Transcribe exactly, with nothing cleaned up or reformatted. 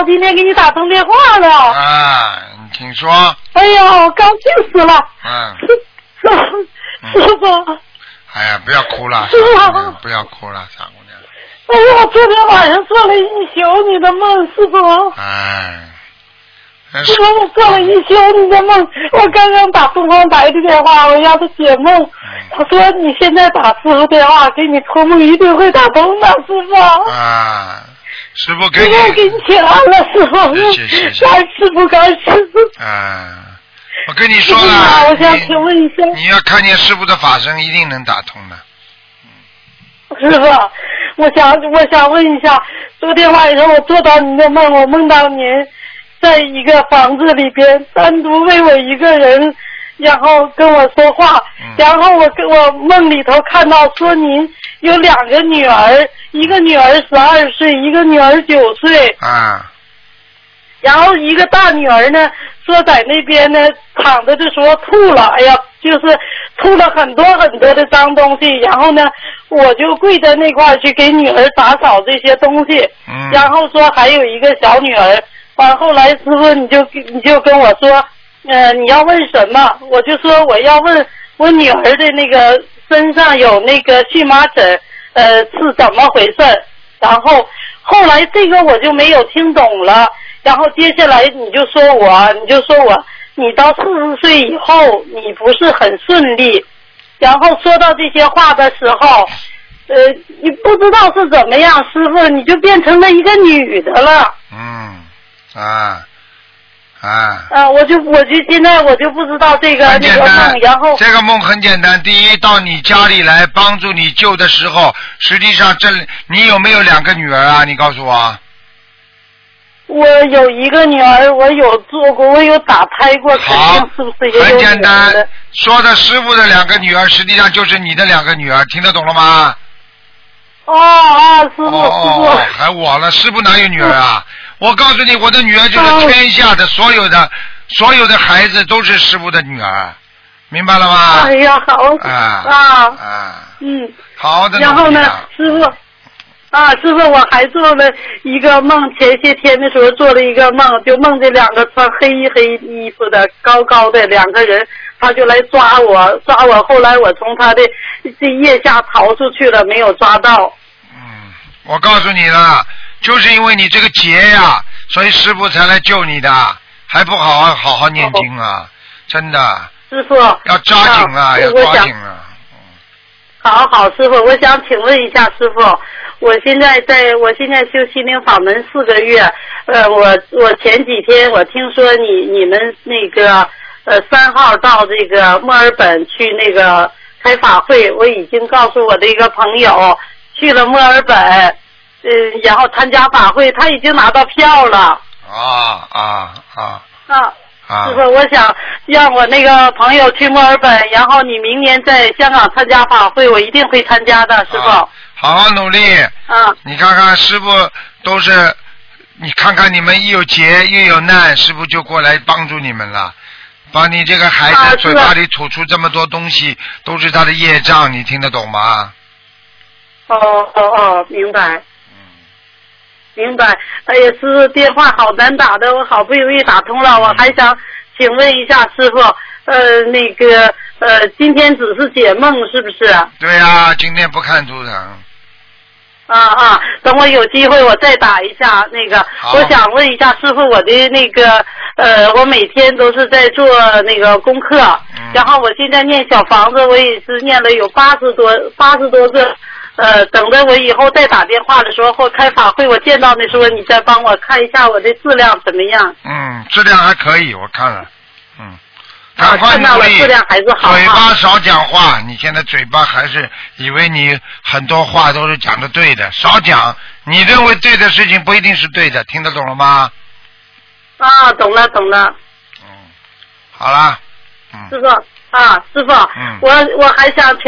今天给你打通电话了。 啊，你请说。 哎呀，我高兴死了。 嗯。 师师傅。 哎呀，不要哭了， 师傅， 不要哭了，傻姑娘。 哎呀，我昨天晚上做了一宿你的梦，师傅。 哎。 师傅，我做了一宿你的梦，我刚刚打东方台的电话，我要他解梦，嗯、他说你现在打师傅电话，给你托梦一定会打通的，师傅。 啊。师傅给你， 我给你请安了，师傅。 谢谢谢谢。 感师傅，感师傅。 啊，我跟你说了， 啊、我想请问一下， 你要看见师傅的法身，一定能打通的。 师傅，我想我想问一下，昨天晚上我做到您的梦，我梦到您在一个房子里边单独为我一个人，然后跟我说话，嗯、然后我跟我梦里头看到说您有两个女儿，一个女儿十二岁，一个女儿九岁。 啊。 然后一个大女儿呢，说在那边呢躺着的时候吐了，哎呀，就是吐了很多很多的脏东西。然后呢，我就跪在那块去给女儿打扫这些东西。 嗯。 然后说还有一个小女儿，完后来师傅你就你就跟我说，呃，你要问什么？我就说我要问我女儿的那个身上有那个荨麻疹，呃，是怎么回事？然后后来这个我就没有听懂了。然后接下来你就说我，你就说我，你到四十岁以后你不是很顺利，然后说到这些话的时候，呃，你不知道是怎么样，师傅你就变成了一个女的了。 嗯，啊，啊。 啊，我就我就现在我就不知道这个那个梦，然后这个梦很简单，第一到你家里来帮助你救的时候，实际上这你有没有两个女儿啊？你告诉我。 我有一个女儿，我有做过，我有打胎过，肯定是不是也有很简单，说的师傅的两个女儿，实际上就是你的两个女儿，听得懂了吗？ 哦哦，师傅， 哦、 师傅， 还我了，师傅哪有女儿啊？我告诉你，我的女儿就是天下的所有的、哦、所有的孩子都是师傅的女儿，明白了吗？ 哎呀，好啊啊啊， 嗯， 好的。 然后呢，师傅。啊，师傅，我还做了一个梦，前些天的时候做了一个梦，就梦见两个穿黑黑衣服的高高的两个人，他就来抓我，抓我，后来我从他的这腋下逃出去了，没有抓到。 嗯，我告诉你了，就是因为你这个劫呀，所以师傅才来救你的，还不好好好好念经啊，哦、真的。 师傅要抓紧啊，要抓紧啊。 好好，师傅，我想请问一下师傅，我现在在我现在修心灵法门四个月，呃，我我前几天我听说你你们那个呃三号到这个墨尔本去那个开法会，我已经告诉我的一个朋友去了墨尔本，呃，然后参加法会，他已经拿到票了。 啊啊啊！ 啊。师傅，我想让我那个朋友去墨尔本，然后你明年在香港参加法会，我一定会参加的，师傅。 好好努力。 啊。 你看看师傅都是，你看看你们一有劫又有难，师傅就过来帮助你们了。把你这个孩子嘴巴里吐出这么多东西，啊、都是他的业障，你听得懂吗？ 哦哦哦，明白。明白，哎呀，师傅电话好难打的，我好不容易打通了，我还想请问一下师傅，呃，那个呃，今天只是解梦是不是？ 对啊，今天不看图腾。 啊啊，等我有机会我再打一下那个，我想问一下师傅，我的那个呃，我每天都是在做那个功课，嗯、然后我现在念小房子，我也是念了有八十多八十多个。呃，等着我以后再打电话的时候或开法会，我见到的时候，你再帮我看一下我的质量怎么样？ 嗯，质量还可以，我看了，嗯，赶快看到了，质量还是好。 嘴巴少讲话，你现在嘴巴还是以为你很多话都是讲的对的，少讲。你认为对的事情不一定是对的，听得懂了吗？ 啊，懂了，懂了。 嗯，好啦。嗯。 师傅。啊，师傅， 嗯、 我我还想请